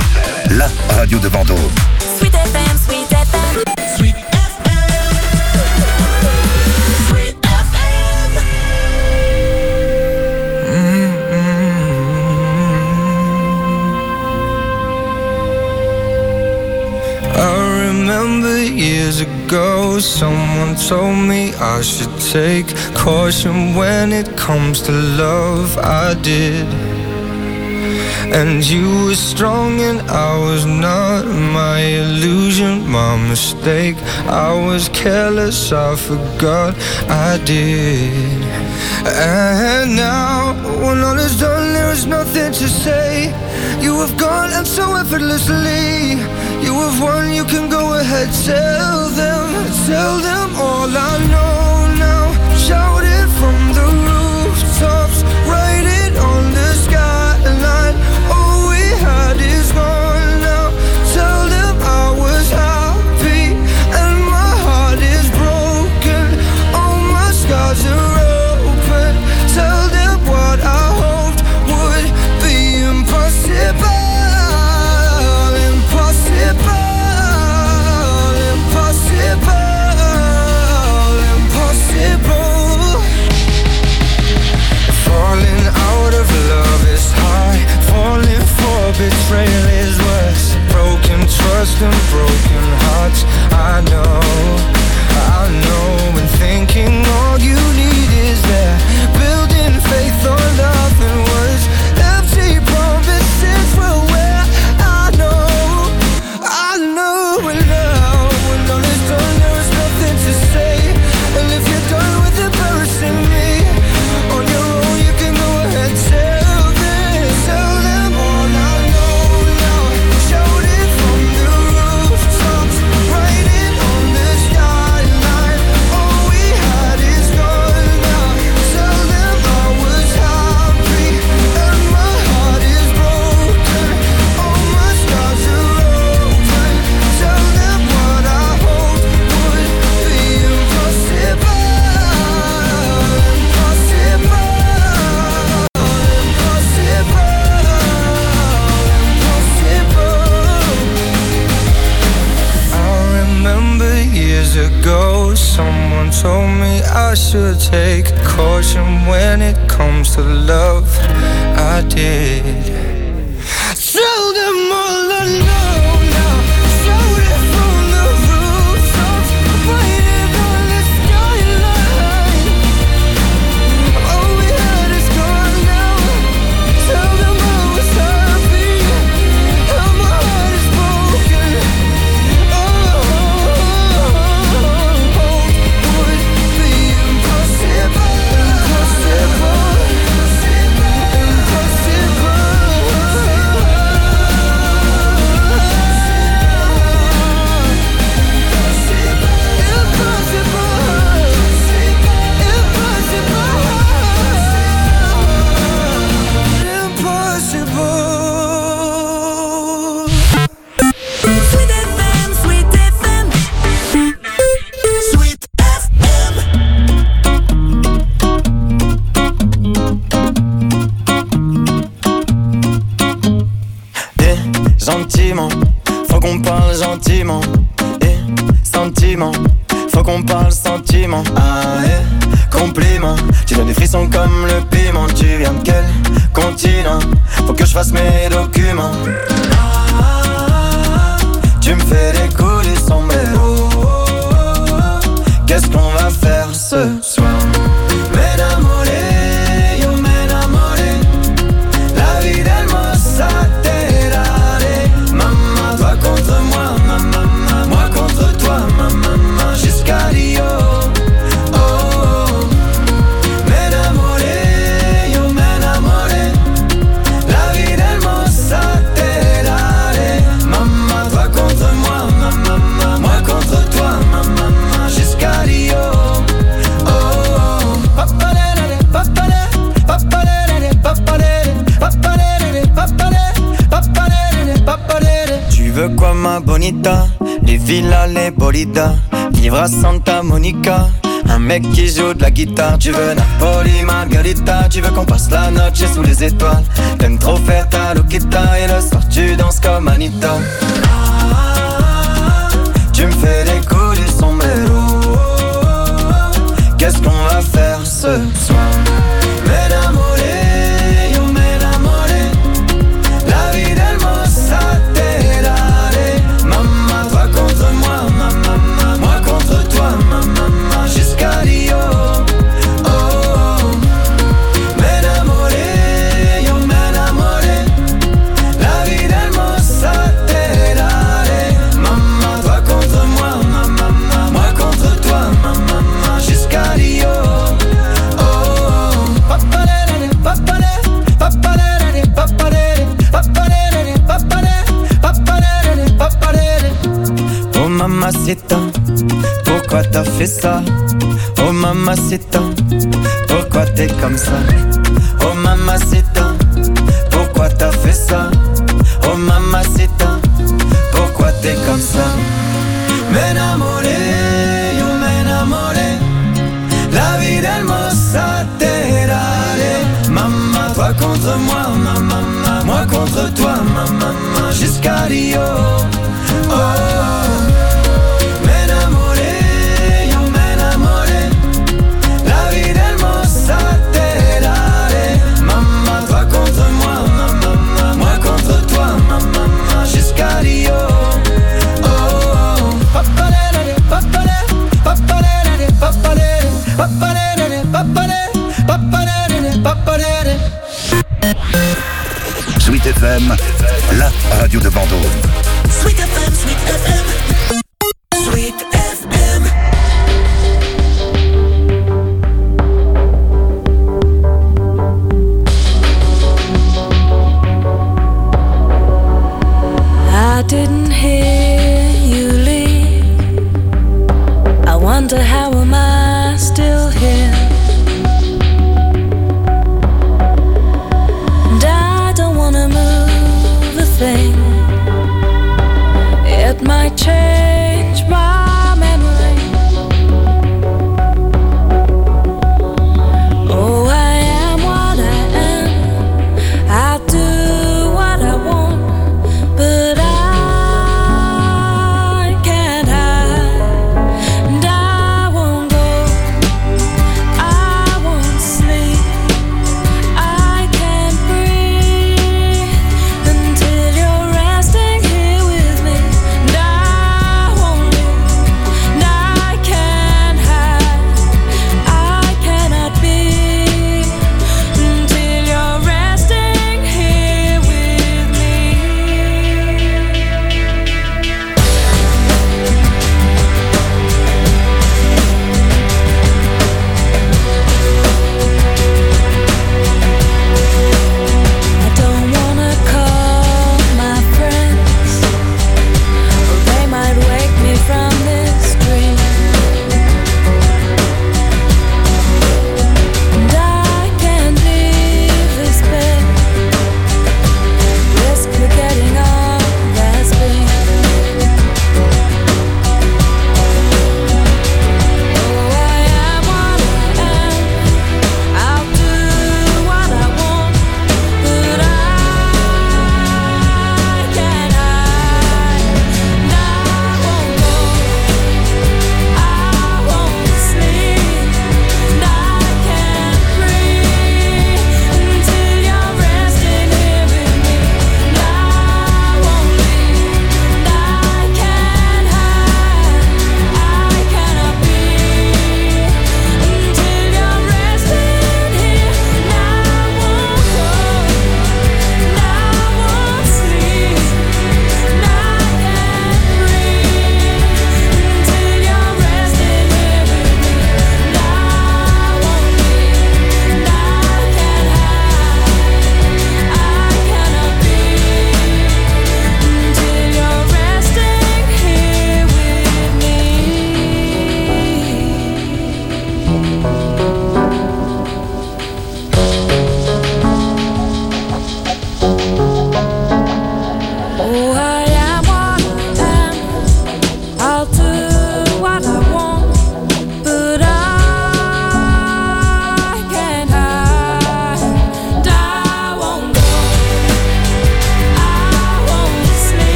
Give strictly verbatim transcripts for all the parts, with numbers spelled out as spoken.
la radio de Vendôme. Sweet F M, Sweet F M. Sweet F M. Sweet F M. Mm-hmm. I remember years ago, someone told me I should take caution when it comes to love. I did. And you were strong and I was not. My illusion, my mistake. I was careless, I forgot I did. And now, when all is done, there is nothing to say. You have gone and so effortlessly. You have won, you can go ahead. Tell them, tell them all I know now. Shout it from the rooftops. Write it on the skyline. All we had is gone now. Tell them I was happy and my heart is broken. All my scars are open. Tell them what I hoped would be impossible. Impossible. Impossible. Impossible. Falling out of love is high. Falling for betrayal is worse. Broken trust and broken hearts. I know, I know. And thinking all you need is there. Building faith on nothing words. Empty promises will wear. I know, I know. And now, when all is done, there is nothing to say. And if you're done with embarrassing me, on your own you can go ahead. Tell them, tell them all I know now. Shout it from the rooftops. Write it on the skyline. All we had is gone now. Tell them I was happy and my heart is broken. All my scars are open. Tell them what I hoped would be impossible. Impossible. I remember years ago, someone told me I should take caution when it comes to love. I did. Tell them all I know now. Shout it from the rooftops. Write it on the skyline. All we had is gone now. Tell them I was happy and my heart is broken. Oh, would be impossible. Impossible. Sweet F M, Sweet F M. Sweet F M. Eh, gentiment, faut qu'on parle gentiment. Eh, sentiment, faut qu'on parle sentiment. Ah, eh, compliment, tu donnes des frissons comme le piment. Tu viens de quel continent? Faut que je fasse mes documents. Ah, tu me fais des coups du sombrero. Qu'est-ce qu'on va faire ce soir? M'enamoré, yo m'enamoré. La vie d'hermosa te daré. Maman, toi contre moi, maman, moi contre toi, maman, jusqu'à Rio. Oh, oh. M'enamoré, yo m'enamoré. La vie d'hermosa te daré. Maman, toi contre moi, maman, moi contre toi, maman, jusqu'à Rio. Oh, oh. Papalere, papalere, papalere, papalere, papalere, papalere, papalere, papalere. Tu veux quoi ma bonita? Les villas, les bolidas. Vivre à Santa Monica. Un mec qui joue de la guitare. Tu veux Napoli, Margarita. Tu veux qu'on passe la noche sous les étoiles. T'aimes trop faire ta loquita. Et le soir tu danses comme manita. Tu me fais des coups du sombrero. Qu'est-ce qu'on va faire ce soir? M'enamoré, yo m'enamoré. La vie d'Hermosa te daré. Maman, toi contre moi, maman, moi contre toi, maman, jusqu'à Rio. Oh, oh. M'enamoré, yo m'enamoré. La vie d'Hermosa te daré. Maman, toi contre moi, maman, moi contre toi, maman, jusqu'à Rio. Oh, oh. Papalere, papalere, papalere, papalere, papalere, papalere, papalere, papalere. Oh mamacita, pourquoi t'as fait ça? Oh mamacita, pourquoi t'es comme ça? Oh mamacita, pourquoi t'as fait ça? Oh mamacita, pourquoi t'es comme ça? M'enamoré, yo m'enamoré. La vie d'Hermosa te daré. Maman, toi contre moi, maman, moi contre toi, maman, jusqu'à Rio. Oh, oh. M'enamoré, yo m'enamoré. La vie d'Hermosa te daré. Maman, toi contre moi, maman, moi contre toi, maman, jusqu'à Rio. Oh, oh. Papalere, papalere, papalere, papalere, papalere, papalere, papalere, papalere. Sweet F M, la radio de Vendôme. Sweet F M, Sweet F M. Sweet F M. I didn't hear you leave. I wonder how am I still here? And I don't wanna move a thing. It might change my memory. Oh, I am what I am. I do what I want, but I can't hide. And I won't go, I won't sleep, I can't breathe until you're resting here with me. And I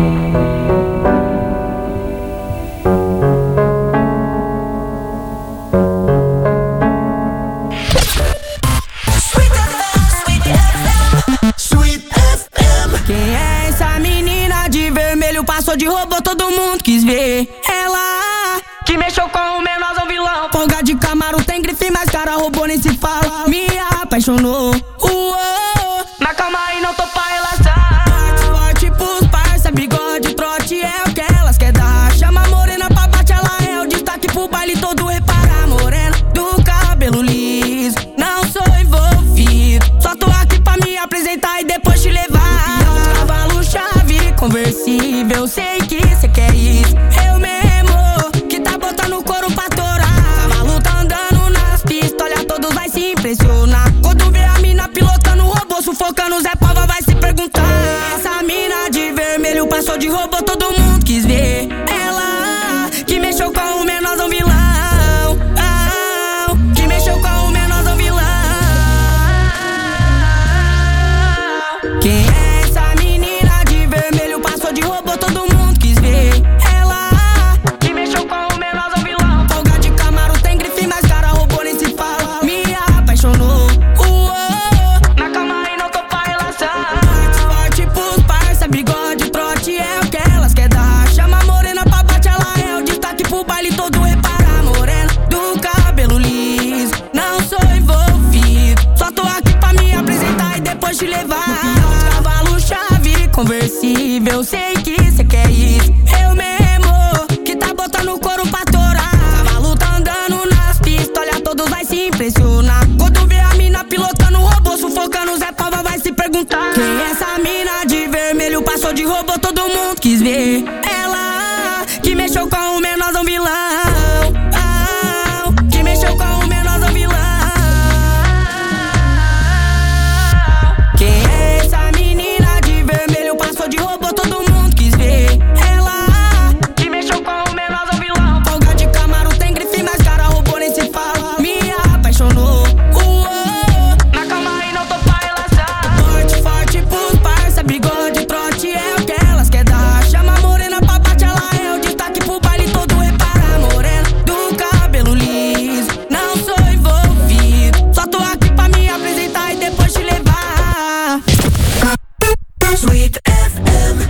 Passou de robô, todo mundo quis ver. Ela que mexeu com o menorzão vilão. Folga de Camaro, tem grife, mas cara roubou, nem se fala. Me apaixonou, uou. Mas calma aí, não tô pra relaxar. Forte, forte pros parça, bigode, trote é o que elas quer dar. Chama a morena pra bate, ela é o destaque pro baile todo. Repara, morena do cabelo liso, não sou envolvido. Só tô aqui pra me apresentar e depois te levar. Cavalo chave, conversível, sei que cê quer isso. Eu mesmo, que tá botando o couro pra torar. Cavalo tá andando nas pistas, olha, todos vai se impressionar. Quando vê a mina pilotando o robô, sufocando, Zé Pava vai se perguntar. Essa mina de vermelho passou de robô, todo mundo quis ver. Ela que mexeu com o menorzão vilão. Ah, que mexeu com o menorzão vilão. Quem é? De robô, todo mundo quis ver. Ela que mexeu com o menorzão vilão. Folga de Camaro, tem grife, mas cara roubou, nem se fala. Me apaixonou, uou. Mas calma aí, não tô pra relaxar. Forte, forte pros parça, bigode, trote é o que elas quer dar. Chama a morena pra bate, ela é o destaque pro baile todo. Repara, morena do cabelo liso, não sou envolvido. Só tô aqui pra me apresentar e depois te levar. Cavalo chave, conversível, sei que cê quer isso. Eu mesmo, que tá botando o couro pra torar. Cavalo tá andando nas pistas, olha, todos vai se impressionar. Quando vê a mina pilotando o robô, sufocando, Zé Pava vai se perguntar. Quem é essa mina de vermelho? Passou de robô, todo mundo quis ver. Ela que mexeu com o menorzão vilão. Ah, que mexeu com o menorzão vilão. Quem é essa menina de vermelho? Passou de robô, todo mundo quis ver. Ela que mexeu com o menorzão vilão. Folga de Camaro, tem grife, mas cara roubou, nem se fala. Me apaixonou, uou. Mas calma aí, não tô pra relaxar. Forte, forte pros parça, bigode, trote é o que elas quer dar. Chama a morena pra bate, ela é o destaque pro baile todo. Repara, morena do cabelo liso, não sou envolvido. Só tô aqui pra me apresentar e depois te levar. Sweet F M.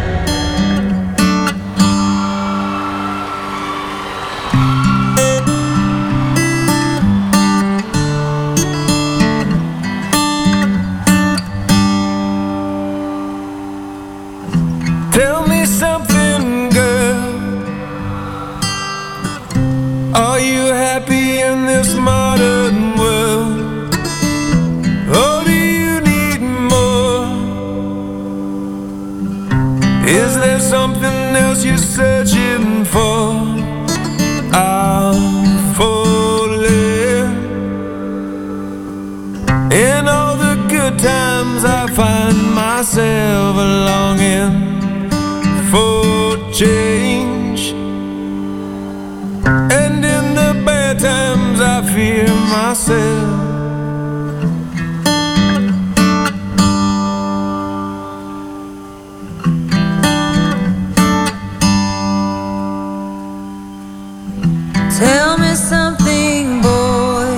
Tell me something, girl. Are you happy in this modern world? Or do you need more? Is there something else you're searching for? I'm falling. In all the good times I find myself longing for change, and in the bad times I fear myself. Tell me something, boy.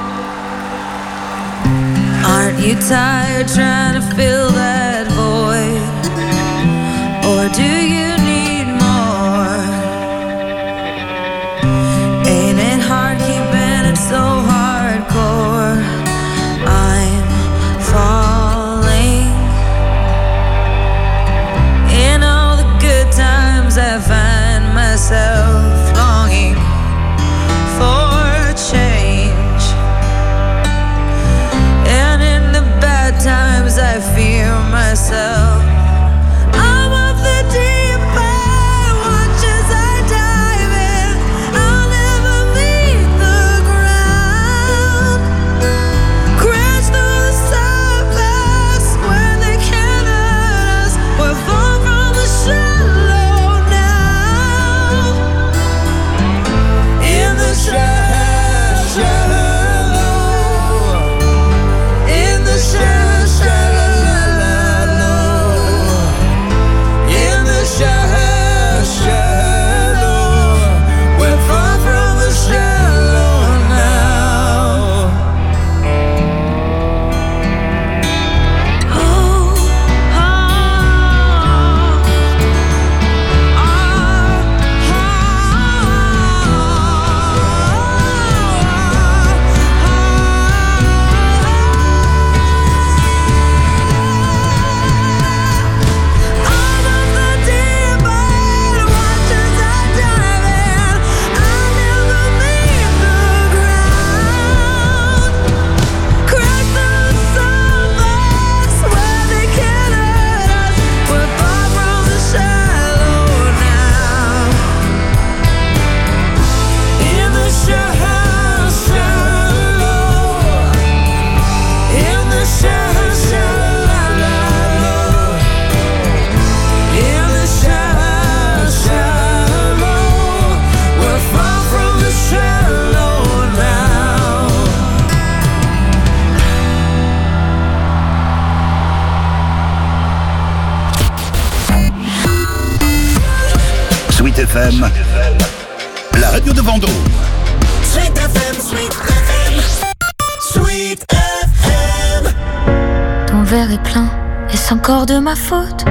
Aren't you tired trying to fill that void? Or do you need more? Ain't it hard keeping it so hardcore? I'm falling. In all the good times I find myself longing for change, and in the bad times I fear myself. I'm of the deep Sweet F M, la radio de Vendôme. Sweet F M, Sweet F M, Sweet F M. Ton verre est plein, est-ce encore de ma faute?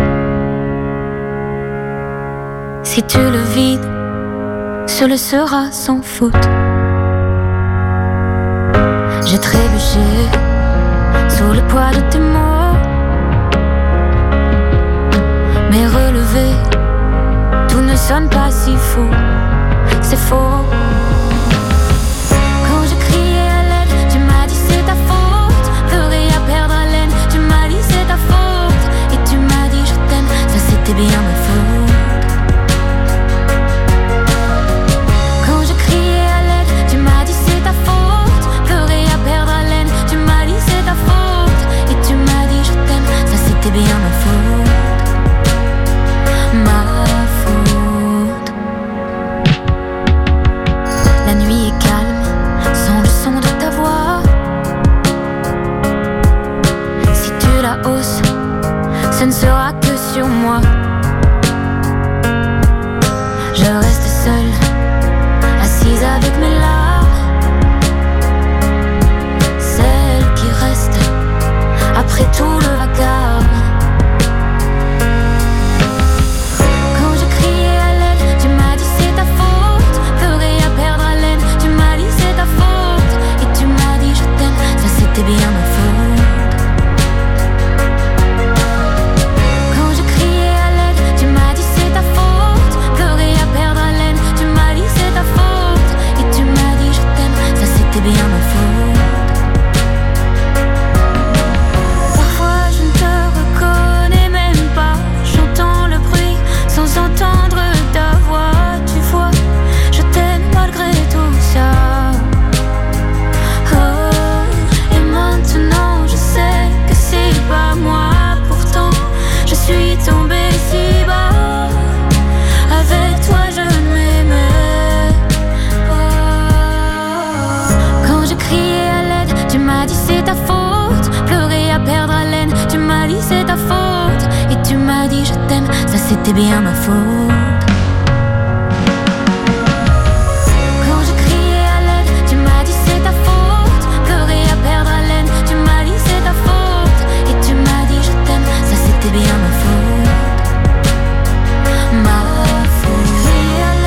Si tu le vides, ce le sera sans faute. J'ai trébuché sous le poids de tes mots, mais relevé, tout ne sonne pas si faux. C'est faux. Quand je criais à l'aide, tu m'as dit c'est ta faute. Pleurer à perdre haleine, tu m'as dit c'est ta faute. Et tu m'as dit je t'aime, ça c'était bien ma faute. Quand je criais à l'aide, tu m'as dit c'est ta faute. Pleurer à perdre haleine, tu m'as dit c'est ta faute. Et tu m'as dit je t'aime, ça c'était bien ma faute. Ma faute. La nuit est calme, sans le son de ta voix. Si tu la hausses, ce ne sera que sur moi. Je reste seule, assise avec mes larmes, celles qui restent après tout le vacarme. Quand je criais à l'aide, tu m'as dit c'est ta faute. Pleurer à perdre haleine, tu m'as dit c'est ta faute. Et tu m'as dit je t'aime, ça c'était bien ma faute. Quand je criais à l'aide, tu m'as dit c'est ta faute. Pleurer à perdre haleine, tu m'as dit c'est ta faute. Et tu m'as dit je t'aime, ça c'était bien ma faute. Parfois je ne te reconnais même pas. J'entends le bruit sans entendre ta voix. Tu vois, je t'aime malgré tout ça. Oh, et maintenant je sais que c'est pas moi. Pourtant je suis tombée si bas. Avec toi je ne m'aimais pas. Quand je criais à l'aide, tu m'as dit c'est ta faute. Pleurer à perdre haleine, tu m'as dit c'est ta faute. Et tu m'as dit je t'aime, ça c'était bien ma faute. Quand je criais à l'aide, tu m'as dit c'est ta faute. Pleurer à perdre haleine, tu m'as dit c'est ta faute. Et tu m'as dit je t'aime, ça c'était bien ma faute. Ma faute. Crier à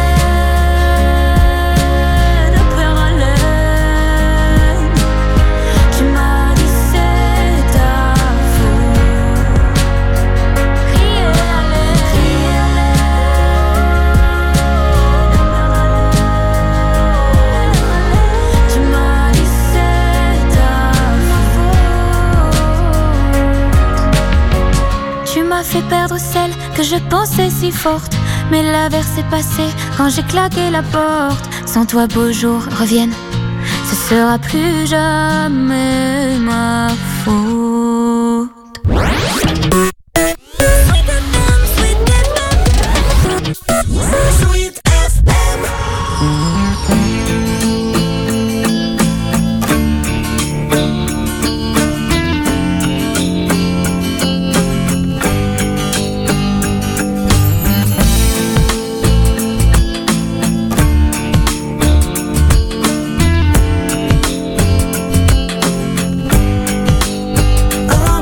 l'aide, perdre haleine, tu m'as dit c'est ta faute. Crier à l'aide, crier à l'aide, perdre haleine, tu m'as dit c'est ta faute. Tu m'as fait perdre celle que je pensais si forte. Mais l'averse est passée quand j'ai claqué la porte. Sans toi beaux jours reviennent, ce sera plus jamais ma faute. Sweet F M. Oh,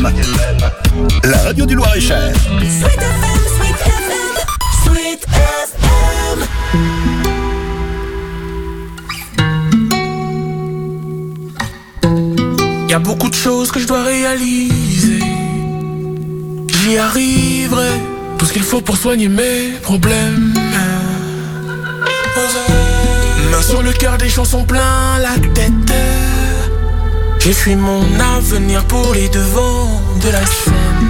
M, la radio du Loir-et-Cher. Sweet F M, Sweet F M, Sweet F M. Y'a beaucoup de choses que je dois réaliser. J'y arriverai. Tout ce qu'il faut pour soigner mes problèmes. Main sur le cœur, des chansons plein la tête. J'ai fui mon avenir pour les devants de la scène.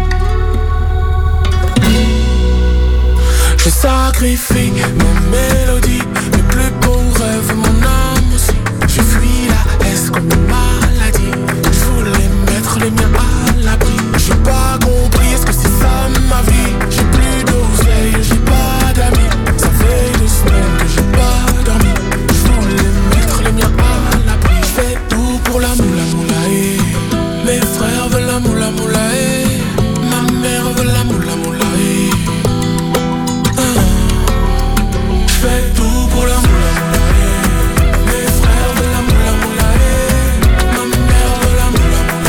Je sacrifie mes mélodies, mes plus beaux rêves, mon âme aussi. Je fuis la haine comme une maladie. Je voulais mettre les miens à l'abri. J'ai pas compris, est-ce que c'est ça ma vie? J'ai plus d'oseille, j'ai pas d'amis. Ça fait deux semaines que j'ai pas dormi. Je voulais mettre les miens à l'abri. Je fais tout pour la moula moula eh. Mes frères veulent la moula moula eh. Ma mère veut la moula moula eh. ah. Je fais tout pour la moula moula eh. Mes frères veulent la moula moula eh. Ma mère veut la moula moula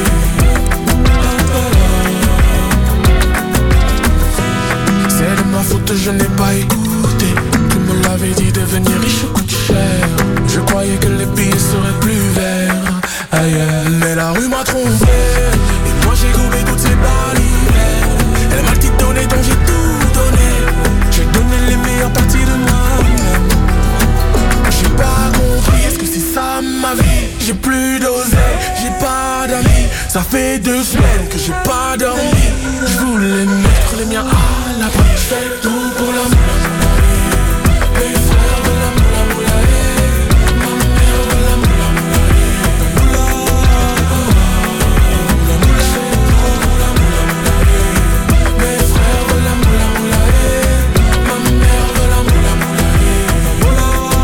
eh. C'est de ma faute, je n'ai pas écouté. Tu me l'avais dit, devenir riche coûte cher. Je croyais que les billets seraient plus verts ailleurs. Mais la rue m'a trompé. Et moi j'ai goûté toutes ces barrières. Elle m'a dit donné, donc j'ai tout donné. J'ai donné les meilleures parties de moi-même. J'ai pas compris, est-ce que c'est ça ma vie? J'ai plus d'oseille, j'ai pas d'amis. Ça fait deux semaines que j'ai pas dormi. Je voulais mettre les miens à l'abri. Je fais tout pour la moula moula eh. Mes frères veulent la moula moula eh. Ma mère veut la moula moula eh. Moula moula moula. Je fais tout pour la moula moula eh. Mes frères veulent la moula moula eh. Ma mère veut la moula moula eh. Moula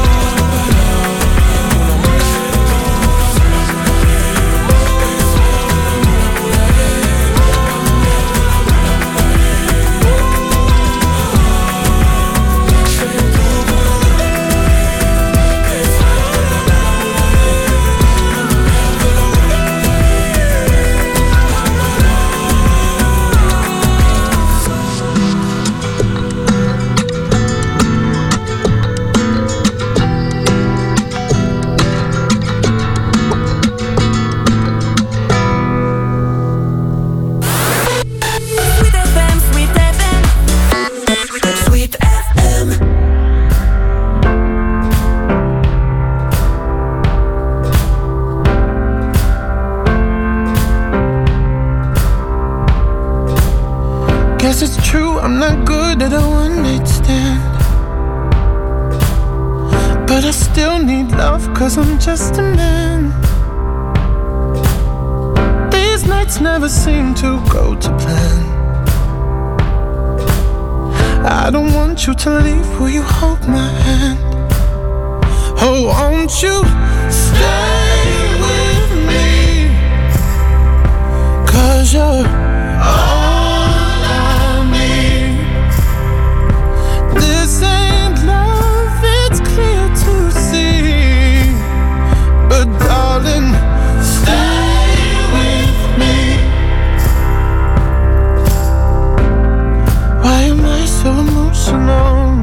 Guess it's true, I'm not good at a one-night stand. But I still need love, cause I'm just a man. These nights never seem to go to plan. I don't want you to leave, will you hold my hand? Oh, won't you stay with me? Cause you're all this ain't love, it's clear to see. But darling, stay with me. Why am I so emotional?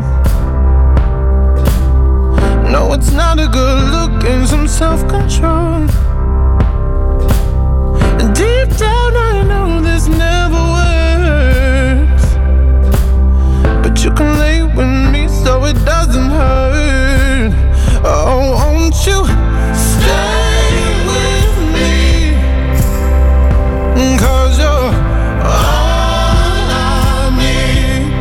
No, it's not a good look and some self-control. Deep down I know this never works, but you can lay with me so it doesn't hurt. Oh, won't you stay with me? Cause you're all I need.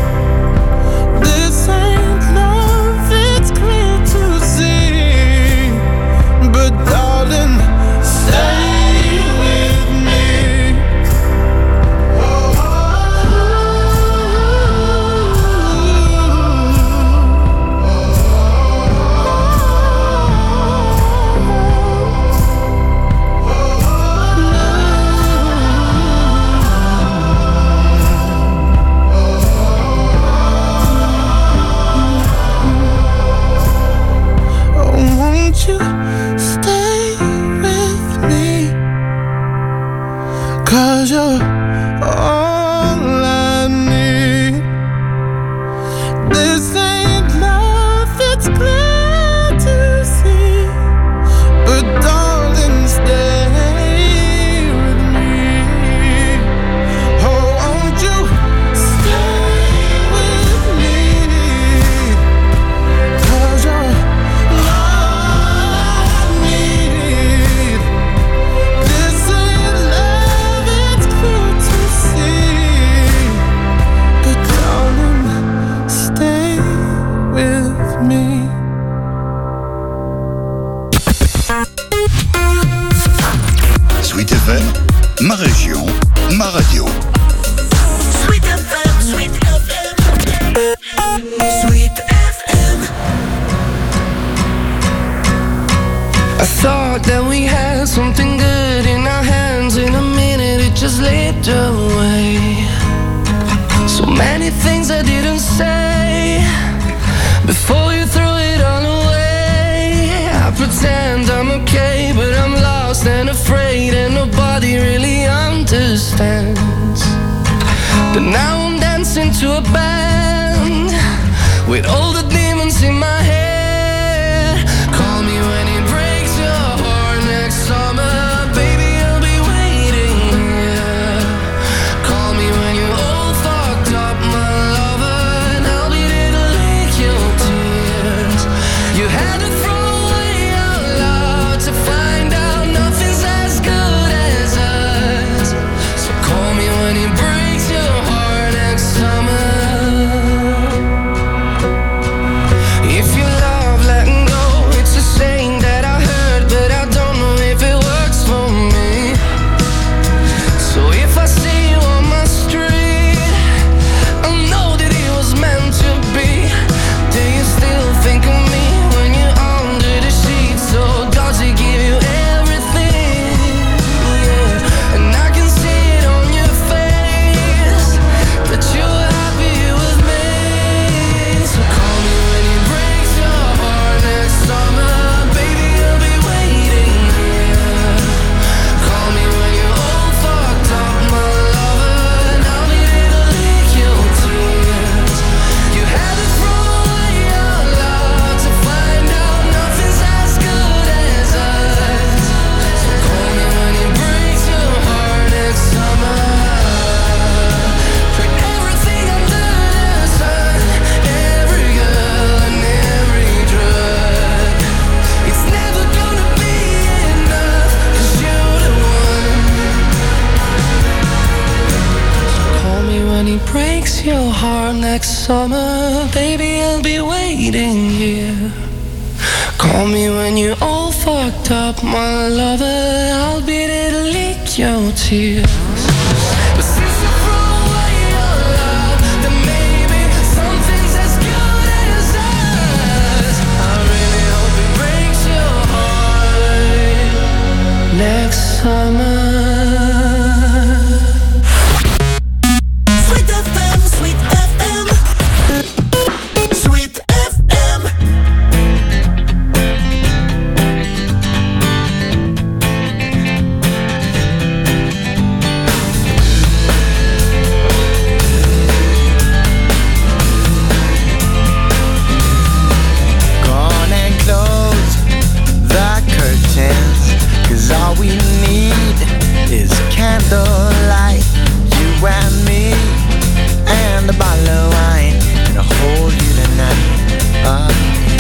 This ain't love, it's clear to see. But darling, stay with me. I thought that we had something good in our hands. In a minute it just slipped away. So many things I didn't say before you threw it all away. I pretend I'm okay, but I'm lost and afraid, and nobody really understands. But now I'm dancing to a band with all the demons in my head. Call me when it breaks your heart next summer, baby, I'll be waiting here. Call me when you're all fucked up, my lover, and I'll be there to lick your tears. You had to throw away our love to find out nothing's as good as us. So call me when it breaks your heart next summer. If you love letting go, it's a saying that I heard, but I don't know if it works for me. So if I see you on my street, I know that it was meant to be. Do you still think of me when you're under the sheets? Or does he give you everything? Yeah, and I can see it on your face that you're happy with me. So call me when it breaks your heart next summer, baby, I'll be waiting here. Call me when you're all fucked up, my lover, and I'll be there to lick your tears. You had to throw away your love to find out nothing's as good as us. So call me when it breaks your heart next summer. For everything under the sun, every girl and every drug, it's never gonna be enough, 'cause you're the one. So call me when it breaks your heart next summer, baby, I'll be waiting here. Call me when you're all fucked up, my lover, I'll be there to lick your tears. But since you threw away your love, then maybe something's as good as us. I really hope it breaks your heart next summer. Sweet F M, Sweet F M, Sweet F M. Gone and close the curtains, 'cause all we need is candlelight. You and me, and a bottle of wine, and I'll hold you tonight. Uh,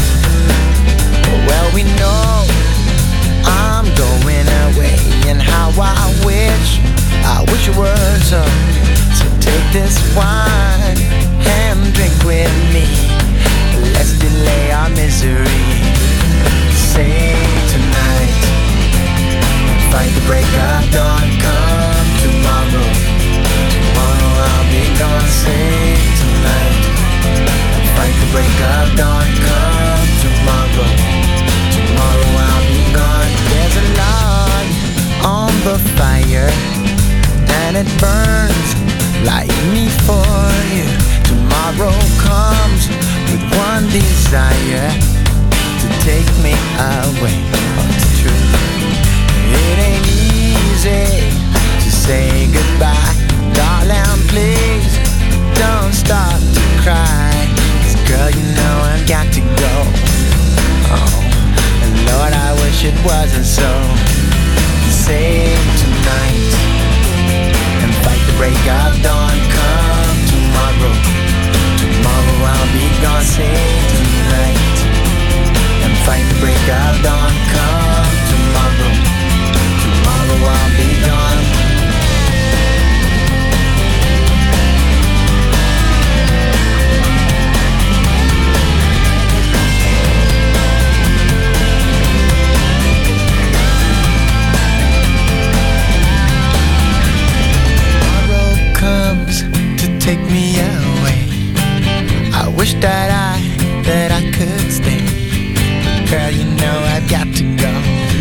well, we know I'm going away, and how I wish, I wish it were so. So take this wine and drink with me. Let's delay our misery. Say tonight, fight the break of dawn. Come tomorrow, tomorrow I'll be gone. Say tonight, fight the break of dawn. Come tomorrow, tomorrow I'll be gone. There's a log on the fire, and it burns like me for you. Tomorrow comes with one desire, to take me away. Oh, it's true. It ain't easy to say goodbye. Darling, please don't start to cry, 'cause girl, you know I've got to go. Oh, and Lord, I wish it wasn't so. Save tonight and fight the break of dawn. Come tomorrow, tomorrow I'll be gone. Save tonight and fight the break of dawn. Come tomorrow, tomorrow I'll be gone. Tomorrow comes to take me away. I wish that I, that I could stay. Girl, you know I've got to go.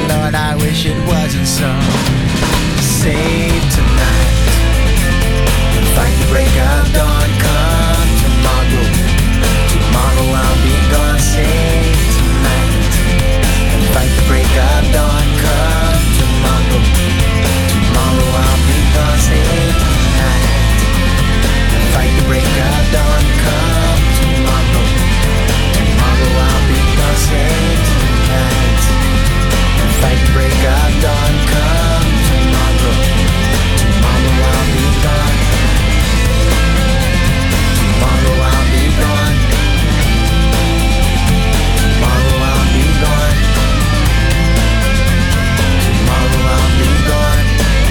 Lord, I wish it wasn't so. Save tonight, fight the break of dawn. Come tomorrow, tomorrow I'll be gone. Save tonight, fight the break of dawn. Come tomorrow, tomorrow I'll be gone. Save tonight, fight the break of dawn. Come tomorrow, tomorrow I'll be gone. Save tonight, fight the break of dawn. Come tomorrow, tomorrow I'll be gone. Tomorrow I'll be gone. Tomorrow I'll be gone. Tomorrow I'll be gone.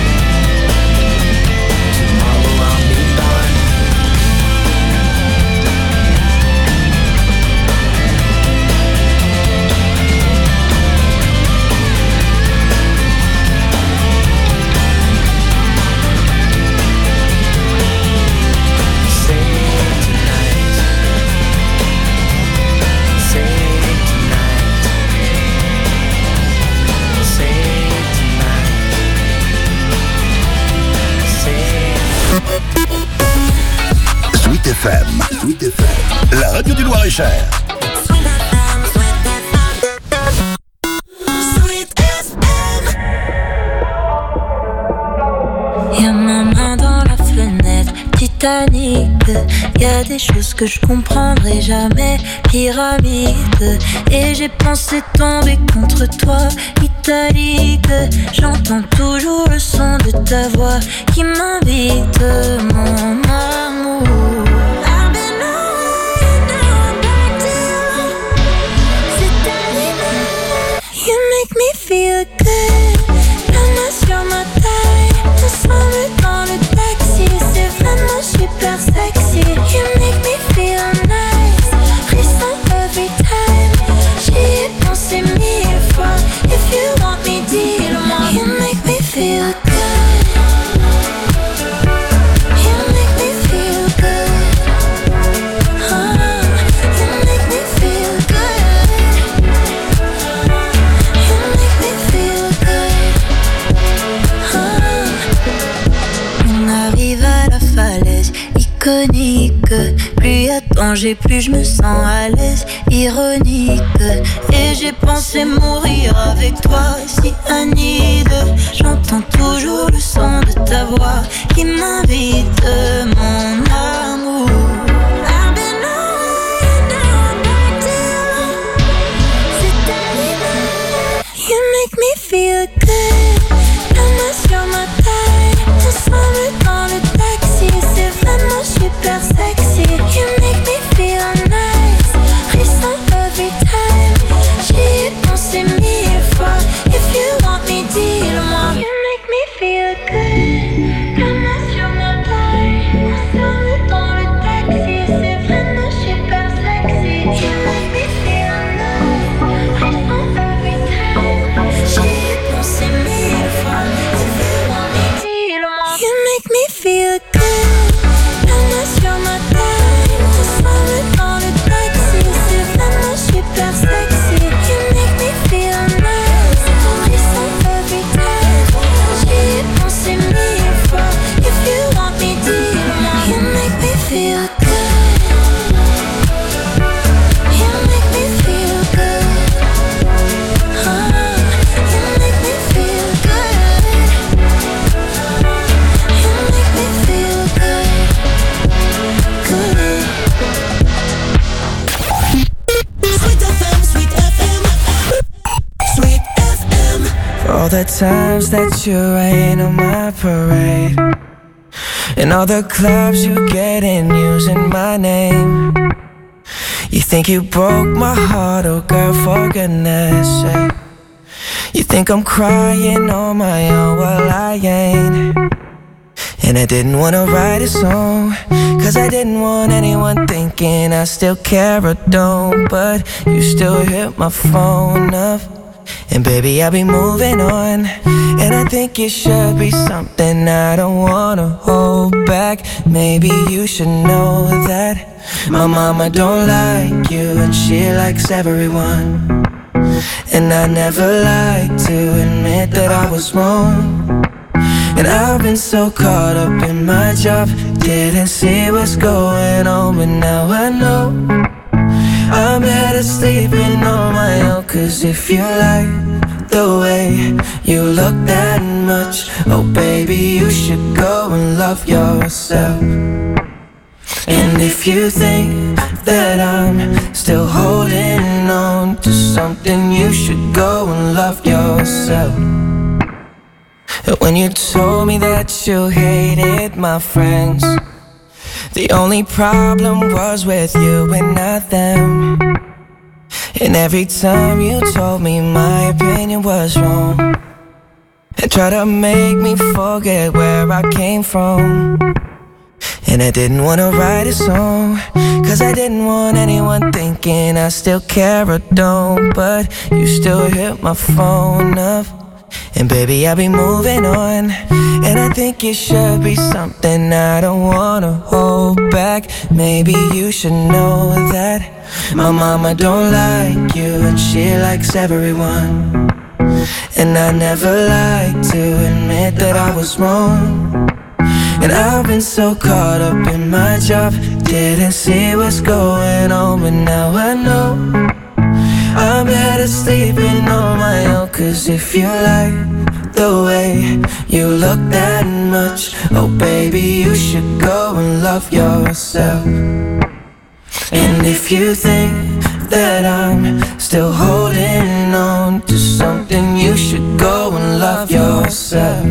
Tomorrow I'll be gone. Sweet F M, Sweet F M, la radio du Loir-et-Cher. Y'a ma main dans la fenêtre, Titanic. Y'a des choses que je comprendrai jamais, pyramide. Et j'ai pensé tomber contre toi, italique. J'entends toujours le son de ta voix qui m'invite, mon amour. I've been away, now I'm back to you. C'est animal, you make me feel good. La main sur ma taille, ensemble dans le taxi. C'est vraiment super sexy. You make me feel nice, frisson every time. J'y ai pensé mille fois. If you want me, dis-le-moi. You make me feel good. You make me feel good. Oh, you make me feel good. You make me feel good. Oh. On arrive à la falaise iconique. Plus y a danger, plus je me sens à l'aise. Ironique. Et j'ai pensé mourir avec toi, si Anide. J'entends toujours le son de ta voix qui m'invite, mon amour. I've been away, now I'm back to you. C'est animal, you make me feel good. La main sur ma taille, ensemble dans le taxi. C'est vraiment super sexy. You make me feel nice, frisson every time. J'y ai pensé mille fois. If you want me, dis-le-moi. You make me feel good. La main sur ma taille, ensemble dans le taxi. C'est vraiment super sexy. You make me feel nice, frisson every time. J'y ai pensé mille fois. If you want me, dis-le-moi. You make me feel good. La main sur ma taille, ensemble dans le taxi. C'est vraiment super sexy. You make me feel nice, frisson every time. J'y ai pensé mille fois. If you want me, dis-le-moi. You make me feel good. You make me feel good. Oh, you make me feel good. You make me feel good. Good. Sweet F M, Sweet F M, Sweet F M. For all the times that you rain on my parade, and all the clubs you get in using my name. You think you broke my heart, oh girl, for goodness sake. You think I'm crying on my own, well I ain't. And I didn't wanna write a song, cause I didn't want anyone thinking I still care or don't. But you still hit my phone up, and baby I'll be moving on. And I think it should be something I don't wanna hold back. Maybe you should know that my mama don't like you, and she likes everyone. And I never like to admit that I was wrong. And I've been so caught up in my job, didn't see what's going on, but now I know I'm better sleeping on my own. Cause if you like the way you look that much, oh baby, you should go and love yourself. And if you think that I'm still holding on to something, you should go and love yourself. When you told me that you hated my friends, the only problem was with you and not them. And every time you told me my opinion was wrong, and tried to make me forget where I came from. And I didn't wanna write a song, cause I didn't want anyone thinking I still care or don't. But you still hit my phone up, and baby, I'll be moving on. And I think it should be something I don't wanna hold back. Maybe you should know that my mama don't like you, and she likes everyone. And I never like to admit that I was wrong. And I've been so caught up in my job, didn't see what's going on, but now I know I'm better sleeping on my own. Cause if you like the way you look that much, oh baby, you should go and love yourself. And if you think that I'm still holding on to something, you should go and love yourself.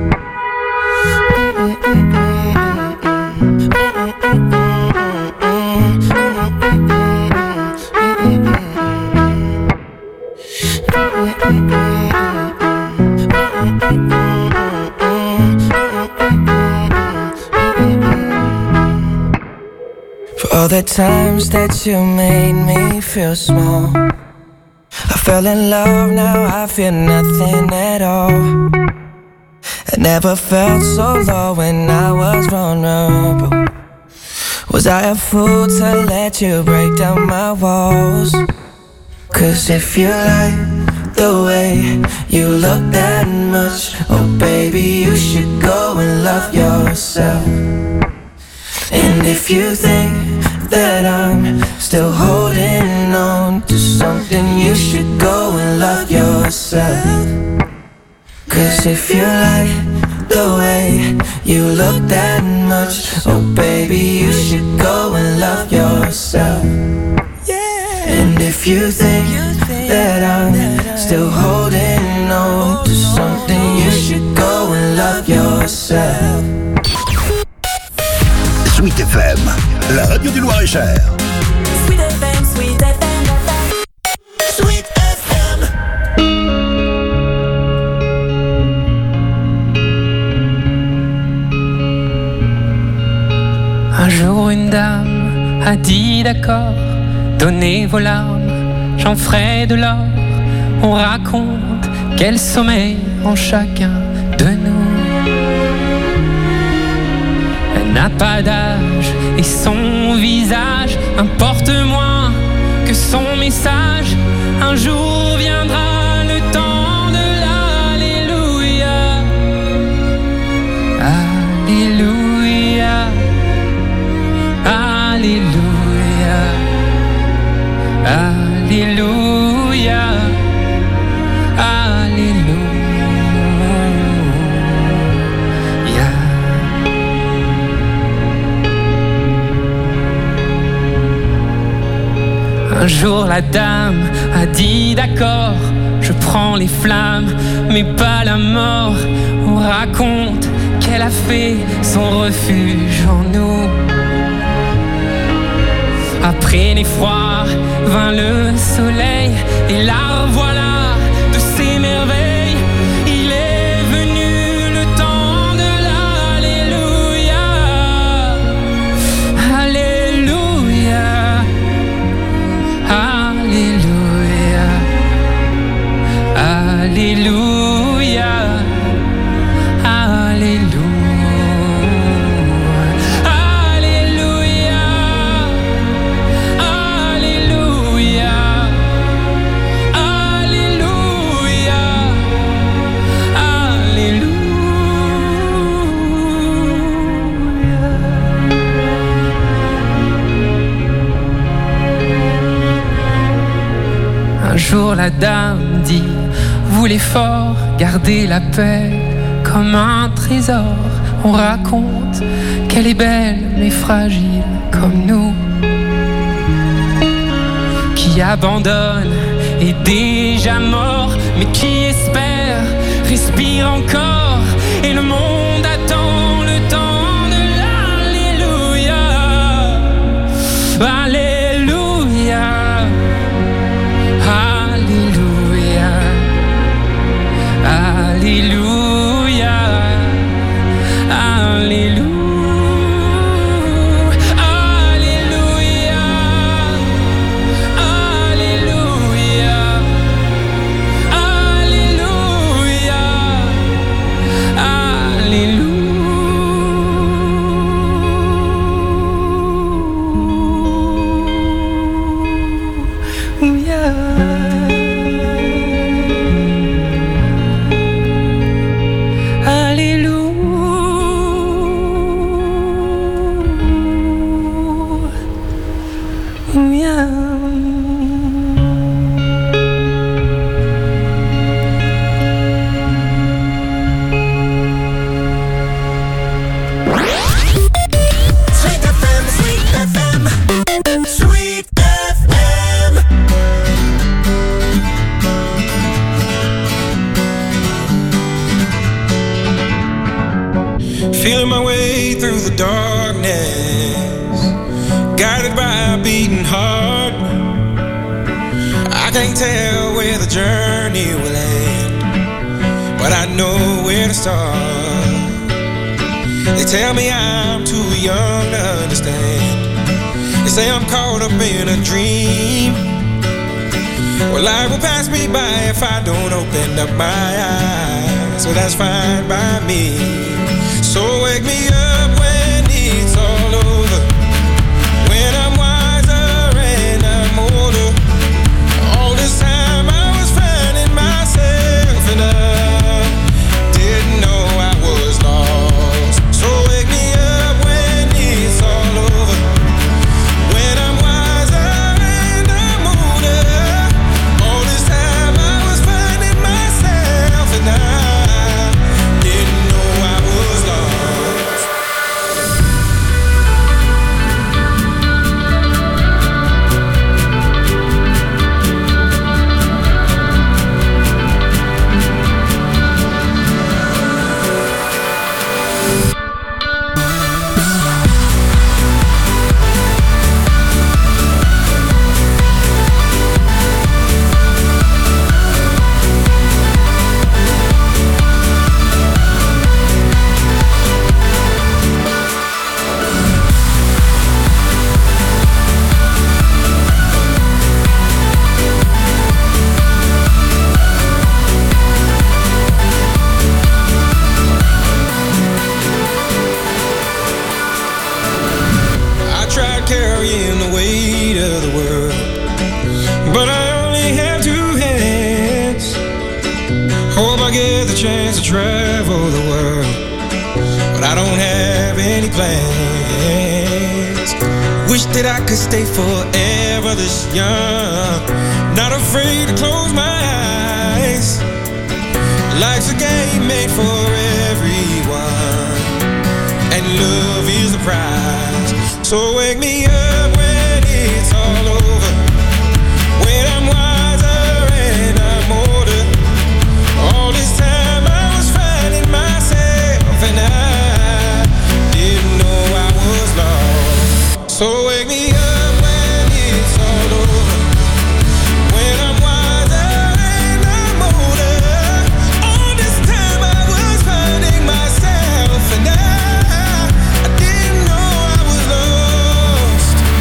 For all the times that you made me feel small, I fell in love, now I feel nothing at all. I never felt so low when I was vulnerable. Was I a fool to let you break down my walls? Cause if you like the way you look that much, oh baby, you should go and love yourself. And if you think that I'm still holding on to something, you should go and love yourself. Cause if you like the way you look that much, oh baby, you should go and love yourself. And if you think that I'm still holding on to something, you should go and love yourself. Sweet F M, la radio du Loir-et-Cher. Sweet F M, Sweet F M, Sweet F M. Un jour une dame a dit d'accord, donnez vos larmes, j'en ferai de l'or. On raconte quel sommeil en chacun de nous. Elle n'a pas d'âge et son visage importe moins que son message. Un jour viendra le temps de l'Alléluia. Alléluia. Alléluia. Alléluia. Alléluia. Un jour la dame a dit d'accord, je prends les flammes mais pas la mort. On raconte qu'elle a fait son refuge en nous. Après l'effroi vint le soleil et la revoilà de ses merveilles. Il est venu le temps de l'Alléluia. Alléluia. Alléluia. Alléluia. Alléluia. Alléluia. jour la dame dit: vous les forts, gardez la paix comme un trésor. On raconte qu'elle est belle mais fragile comme nous, qui abandonne est déjà mort, mais qui espère respire encore, et le monde attend le temps de l'Alléluia. Alléluia, Alléluia, Alléluia, Alléluia. Feeling my way through the darkness, guided by a beating heart. I can't tell where the journey will end, but I know where to start. They tell me I'm too young to understand. They say I'm caught up in a dream. Well, life will pass me by if I don't open up my eyes, so that's fine by me. So wake me up when it's all over, when I'm wiser and I'm older. All this time I was finding myself and I didn't know I was lost. So wake me up when it's all over, when I'm wiser and I'm older. All this time I was finding myself and I didn't know I was lost. Carrying the weight of the world, but I only have two hands. Hope I get the chance to travel the world, but I don't have any plans. Wish that I could stay forever this young, not afraid to close my eyes. Life's a game made for everyone, and love is the prize. So wake me up when it's all over, when I'm wiser and I'm older. All this time I was finding myself and I didn't know I was lost. So wake me up when it's all over, when I'm wiser and I'm older. All this time I was finding myself and I, I didn't know I was lost.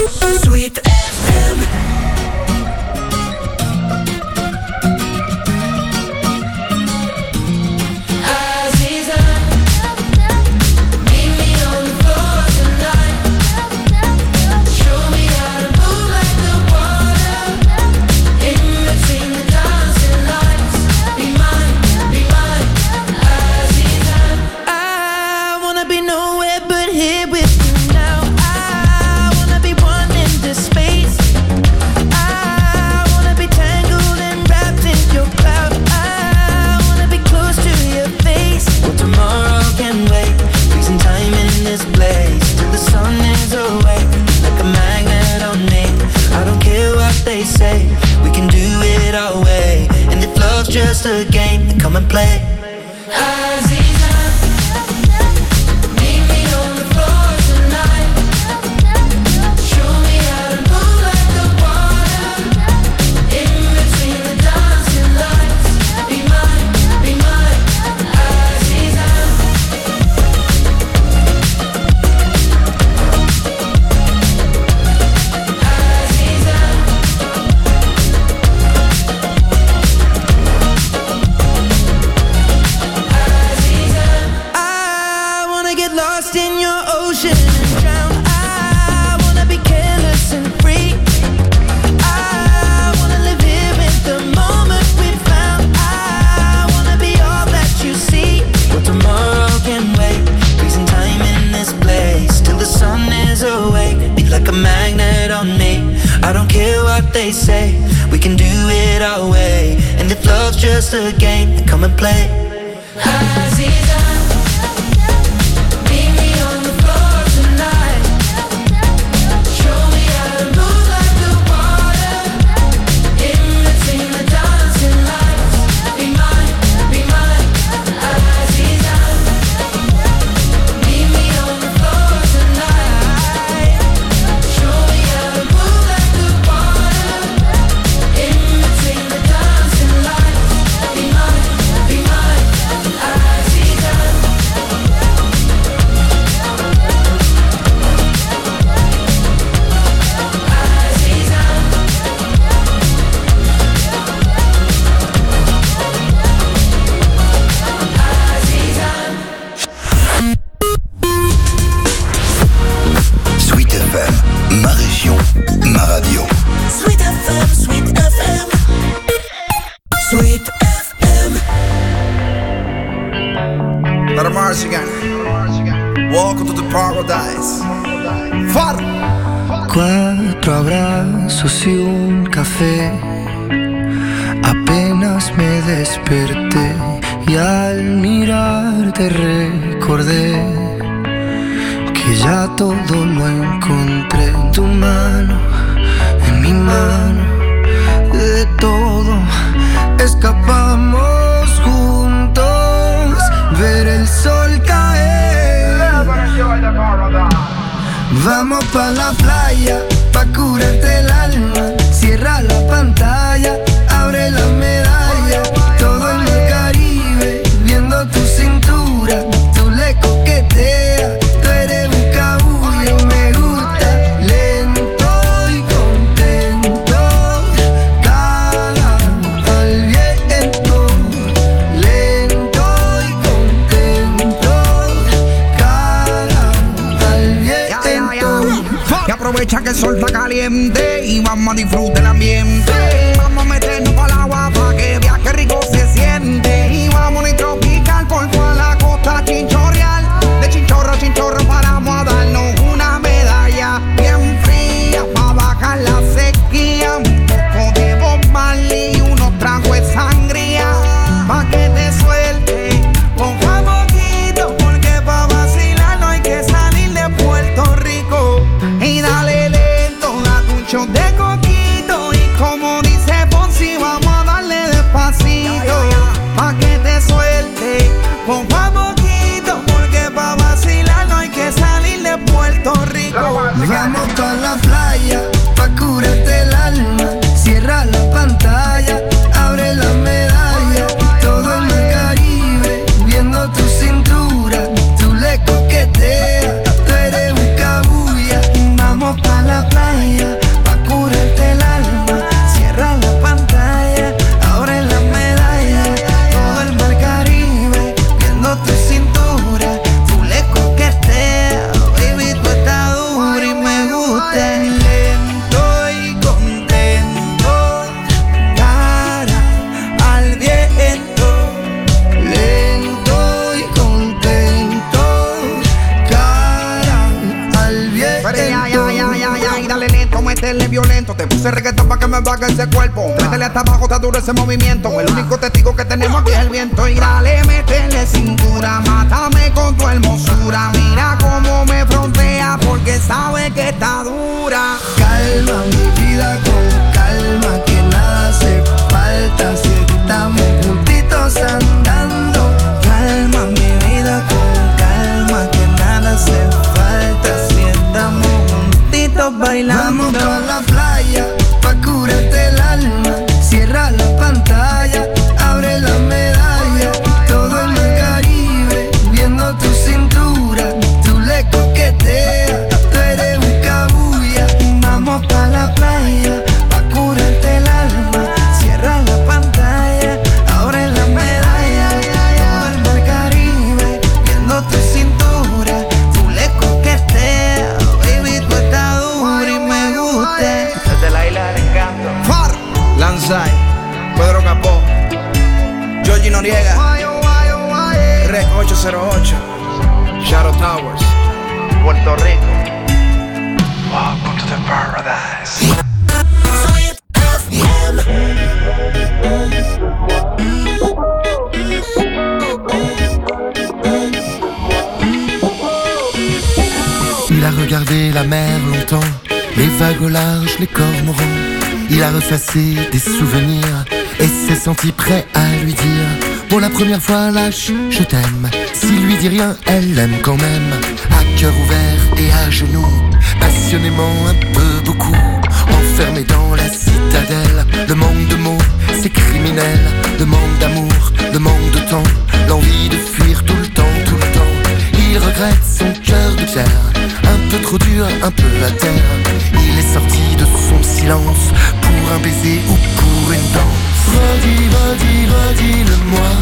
Sweet F M. Just a game, then come and play. They say we can do it our way, and if love's just a game, then come and play. Cuatro abrazos y un café. Apenas me desperté y al mirarte recordé que ya todo lo encontré en tu mano, en mi mano. De todo escapamos juntos, ver el sol caer. Vamos pa' la playa, pa' curarte el alma. Cierra la pantalla, abre la medalla. Todo en el Caribe, viendo tu cintura. Tú le coqueteas, tú eres un cabullo. Me gusta lento y contento. Cada al viento, lento y contento. Cada al viento. Y aprovecha que el sol está caliente y vamos a disfrutar el ambiente. Vamos a meternos para el agua para que viaje rico se siente. Y vamos a tropical por toda la costa chinchorreal. De chinchorro a chinchorro paramos a darnos una medalla bien fría para bajar la sequía. Un poco de Bob Marley y unos tragos de sangría pa' que te suelte poco a poquito, porque pa' vacilar no hay que salir de Puerto Rico. Y dale lento, date un shot de coquito. Y como dice Ponzi, vamos a darle despacito pa' que te suelte poco a poquito, porque pa' vacilar no hay que salir de Puerto Rico. Vamos pa' la playa, pa' curarte el alma. Cierra la pantalla, abre la medalla. Todo en el Caribe, viendo tu cintura. Tú le coqueteas, tú eres un cabulla. Vamos pa' la playa. meterle violento. Te puse reggaetón pa' que me baje ese cuerpo. Métele hasta abajo, está duro ese movimiento. El único testigo que tenemos aquí es el viento. Y dale, métele cintura, mátame con tu hermosura. Mira cómo me frontea porque sabe que está dura. Calma mi vida con calma, que nada hace falta si estamos juntitos andando. Calma mi vida con calma, que nada hace falta si estamos juntitos bailando. Vamos pa' la playa, pa' curarte el alma. Cierra la pantalla, abre la medalla. Todo en el Caribe, viendo tu cintura. Tú le coqueteas, tú eres un cabuya. Vamos pa' la playa, pa' curarte el alma. Cierra la pantalla, abre la medalla. Todo en el Caribe, viendo tu cintura. Tú le coqueteas, baby, tú estás dura y me gusta. Desde la isla del encanto. Far, Lanzai, Pedro Capó, Georgie Noriega, Rec ocho cero ocho, Shadow Towers, Puerto Rico. Welcome to the paradise. Il a regardé la mer longtemps, les vagues au large, les cormorans. Il a refacé des souvenirs et s'est senti prêt à lui dire pour la première fois lâche, je t'aime. S'il lui dit rien, elle l'aime quand même. À cœur ouvert et à genoux, passionnément un peu beaucoup. Enfermé dans la citadelle, le manque de mots, c'est criminel. Le manque d'amour, le manque de temps, l'envie de fuir tout le temps, tout le temps. Il regrette son cœur de pierre, un peu trop dur, un peu à terre. Il est sorti de son silence pour un baiser ou pour une danse. Redis, redis, redis-le-moi.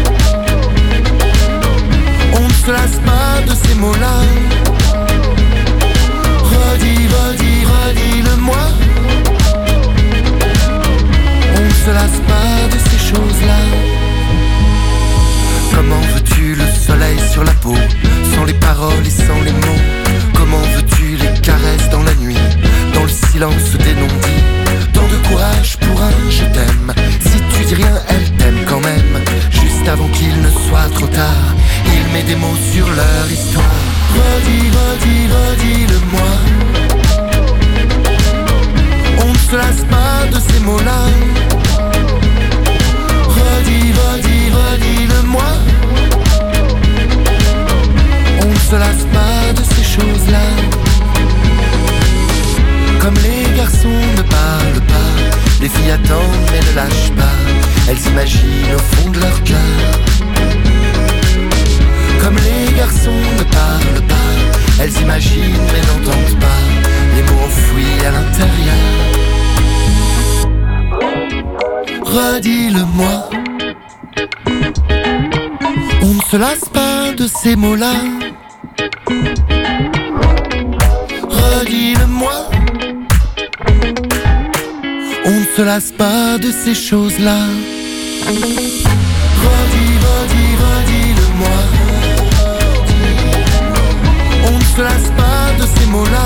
On ne se lasse pas de ces mots-là. Redis, redis, redis-le-moi. On ne se lasse pas de ces choses-là. Comment veux-tu le soleil sur la peau, sans les paroles et sans les mots? Comment veux-tu les caresses dans la nuit, dans le silence des non-dits? Tant de courage pour un je t'aime. Si tu dis rien, elle t'aime quand même. Juste avant qu'il ne soit trop tard, il met des mots sur leur histoire. Redis, redis, redis-le-moi. On ne se lasse pas de ces mots-là. Redis, redis, redis-le-moi. On ne se lasse pas de ces choses-là. Comme les garçons ne parlent pas, les filles attendent mais ne lâchent pas. Elles s'imaginent au fond de leur cœur. Comme les garçons ne parlent pas, elles imaginent mais n'entendent pas les mots enfouis à l'intérieur. Redis-le-moi. On ne se lasse pas de ces mots-là. Redis-le-moi. On ne se lasse pas de ces choses-là. Redis, redis, redis-le-moi. On ne se lasse pas de ces mots-là.